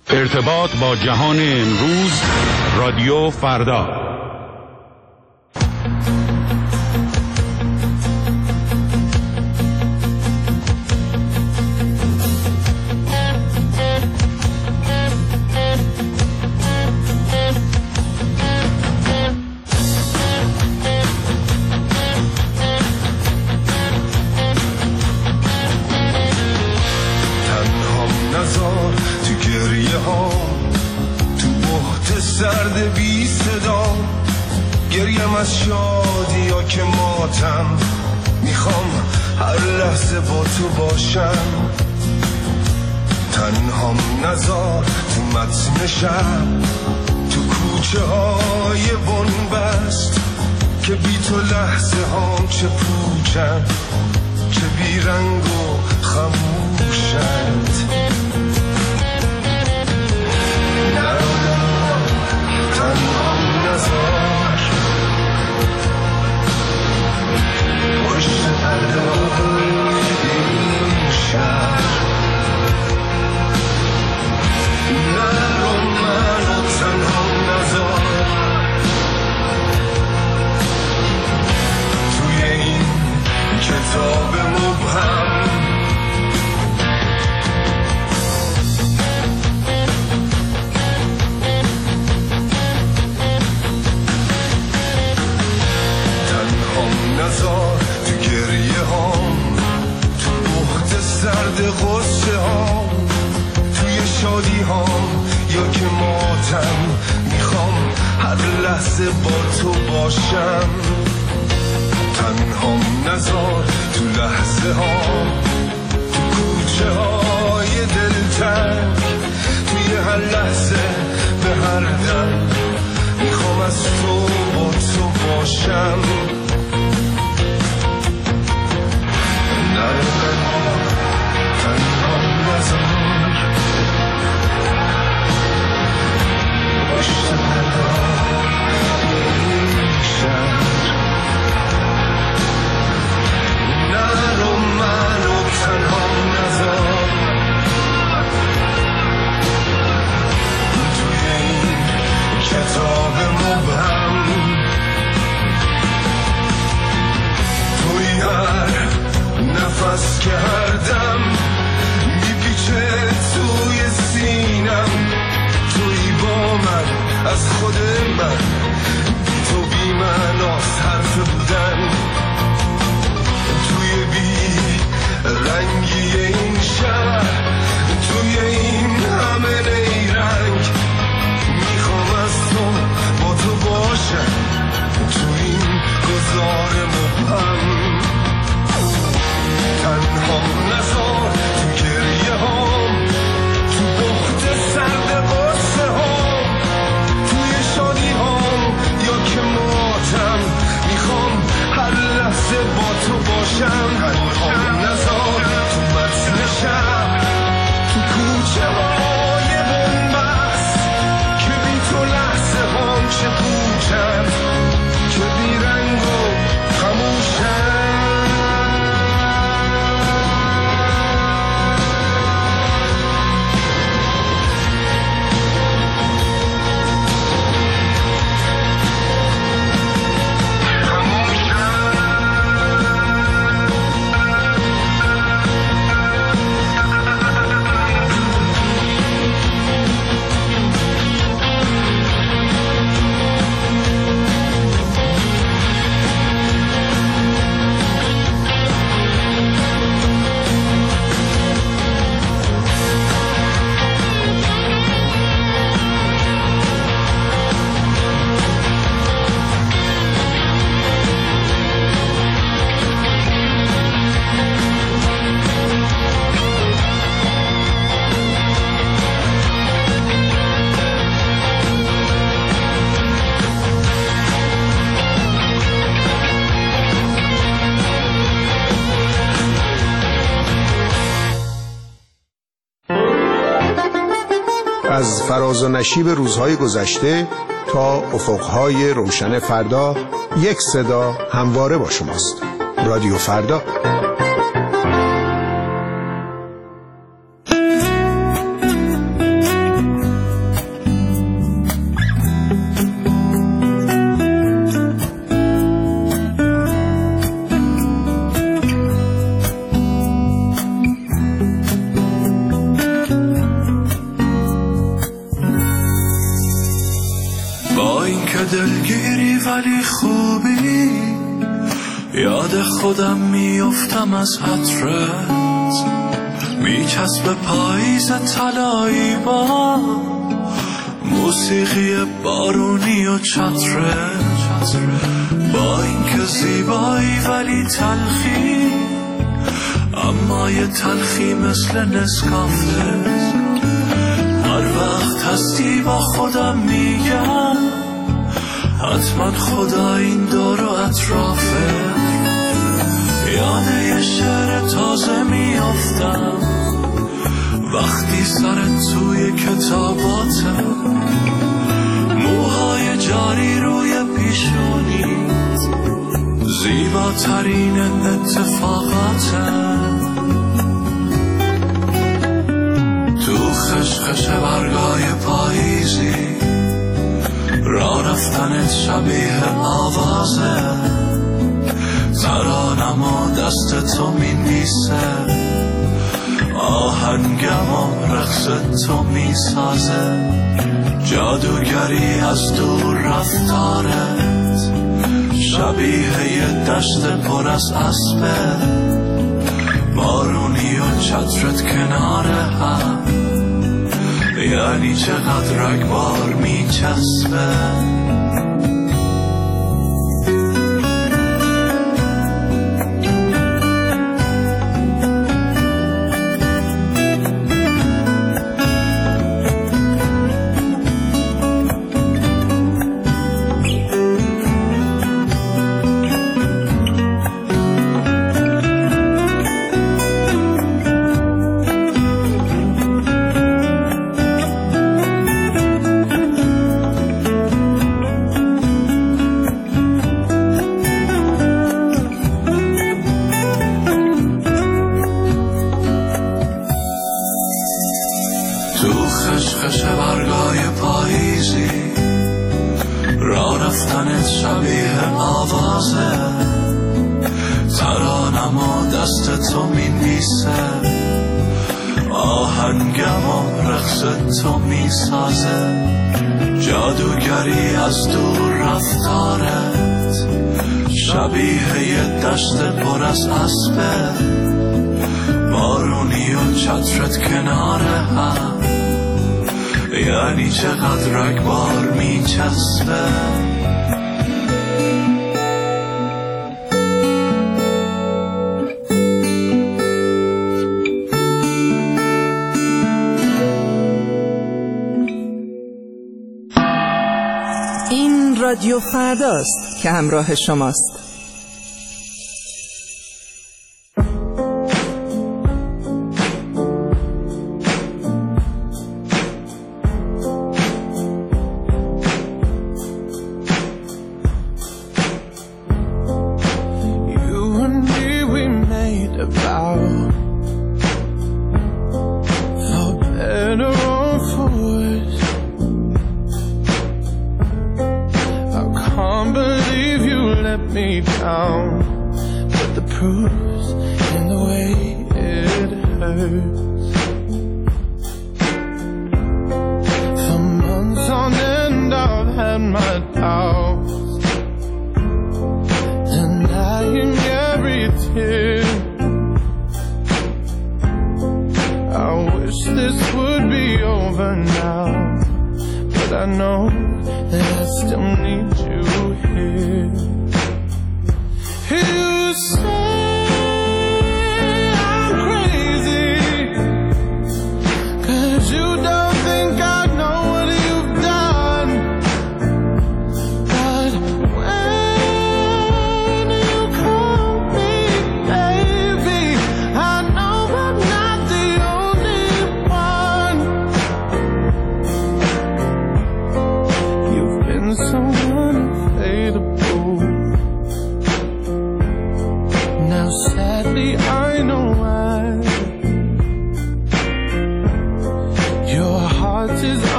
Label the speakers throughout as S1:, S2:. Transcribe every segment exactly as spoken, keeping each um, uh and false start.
S1: ارتباط با جهان امروز، رادیو فردا.
S2: سرد بی صدا گریم از شادی یا که ماتم، میخوام هر لحظه با تو باشم. تنهام نزار تو متن شب، تو کوچه های بنبست، که بی تو لحظه هام چه پوچن، چه بی رنگ و خموشند. تنهام نزار پشت پرده این شهر، نرو منو تنهام نزار توی این کتاب مبهم. نزار تو گریه هام، تو بحت سرد غصه هام، توی شادی هام یا که ماتم، میخوام هر لحظه با تو باشم. تنهام نزار تو لحظه هام، تو کوچه های دلتنگ، توی هر لحظه به هر دم، میخوام از تو با تو باشم. تنهام نزار پشت پرده این شهر، نرو منو تنهام نزار توی این کتاب مبهم. توی هر نفس که هر دم میپیچه توی سینم، توی با من از خود من، بی تو بی من از حرف بودن، توی بی رنگی این شهر، توی این همه نیرنگ، میخوام از تو با تو باشم، توی این گذار مبهم. تنهام نزار تو گریه هام، تو بحت سرد غصه هام، توی شادی هام یا که ماتم، میخوام هر لحظه با تو باشم. تنهام نزار تو متن شب، تو کوچه های بنبست، که بی تو لحظه هام چه پوچن، چه بی رنگ و خموشن.
S3: از فراز و نشیب روزهای گذشته تا افقهای روشن فردا، یک صدا همواره با شماست. رادیو فردا.
S4: دلگیری ولی خوبی، یاد خودم میافتم از عطرت، میچسب پاییز طلایی با موسیقی بارونی و چترت. با اینکه زیبایی ولی تلخی، اما یه تلخی مثل نسکافه. هر وقت هستی با خودم میگم حتما خدا این دور و اطرافه. یاد یه شعر تازه میافتم وقتی سرت توی کتاباتم، موهای جاری روی پیشونیت، زیباترین اتفاقاتم. تو خشخش برگای پاییزی، راه رفتنت شبیه آوازه، ترانم و دست تو می نیسه، آهنگم و رقص تو می سازه. جادوگری از دور رفتارت، شبیه یه دشت پر از اسبه، بارونی و چترت کنار هم، یعنی چقدر رگبار می چسبه. خشخش برگای پاییزی، راه رفتنت شبیه آوازه، ترانم و دست تو می نیسه، آهنگم و رقص تو می سازه. جادوگری از دور رفتارت، شبیه یه دشت پر از اسبه، بارونی و چترت کنار هم، یعنی چقدر رگبار می چسبه.
S5: این رادیو فرداست که همراه شماست.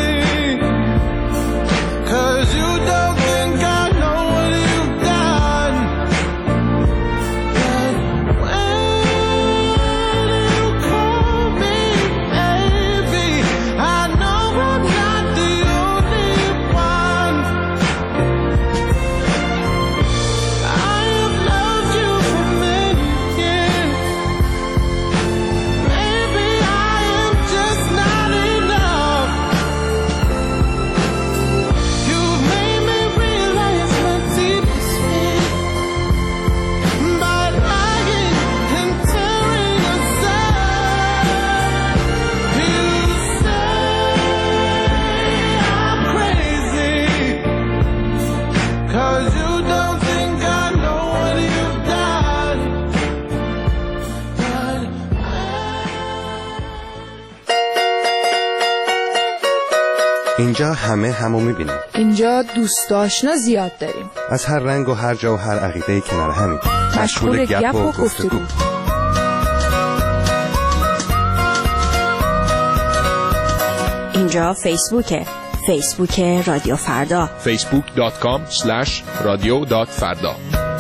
S2: You don't think I know what you've done.
S6: اینجا همه همو میبینیم.
S7: اینجا دوست آشنا زیاد داریم.
S6: از هر رنگ و هر جا و هر عقیده کنار همین.
S7: مشغول گپ و گفتگو.
S8: اینجا فیسبوکه. فیسبوک رادیو فردا.
S9: فیسبوک دات کام اسلش رادیو دات فردا.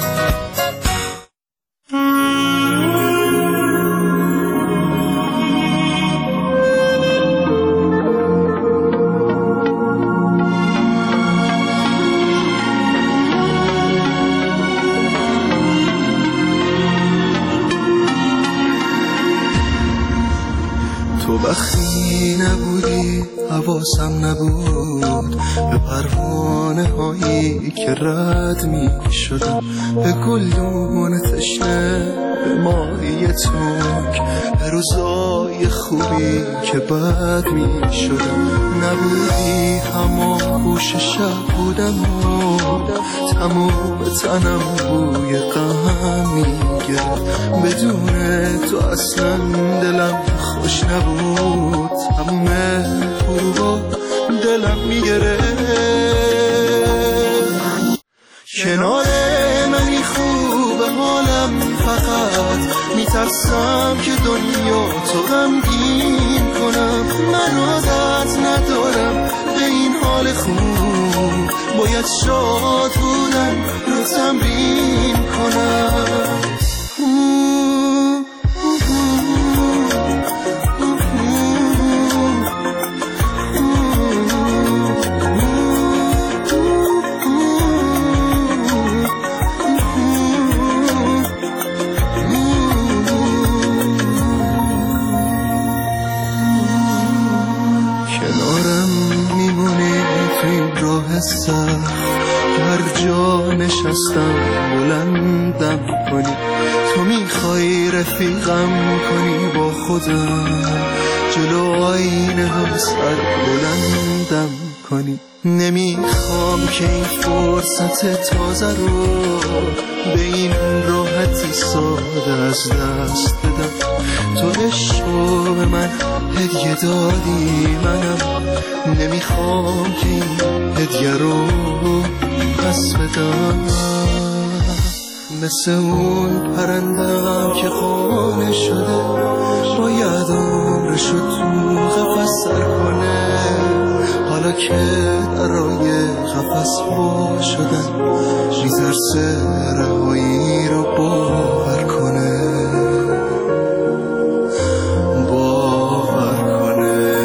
S2: تو وقتی نبودی حواسم نبود به پروانه هایی که رد می شدم، به گلدون تشنه، به ماهی تنک، به روزای خوبی که بد می شدم. نبودی هما گوش شب بودم و تمام تنم بوی غم می گرفت. بدون تو اصلا دلم خوش نبود، تموم حروبا دلم میگرفت. کنار منی خوبه حالم، فقط میترسم که دنیا تو غمگین کنم. من عادت ندارم به این حال خوب، باید شاد بودن رو تمرین کنم. هر جا نشستم بلندم کنی، تو میخوای رفیقم کنی با خودم، جلو آینه هم سر بلندم کنی. نمیخوام که این فرصت تازه رو به این راحتی ساده از دست بدم. تو عشقو به من هدیه دادی، منم نمیخوام که این هدیه رو پس بدم. مثل اون پرندم که خانه شده، باید عمرشو تو قفس سر کنه. حالا که درای قفس وا شدن، میترسه رهایی رو باور کنه، باور کنه.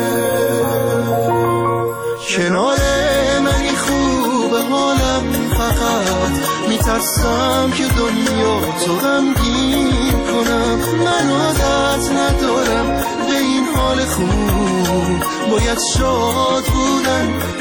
S2: کنار منی خوبه حالم، فقط میترسم که دنیا تو غمگین کنم. من عادت ندارم به این حال خوب، باید شاد بودن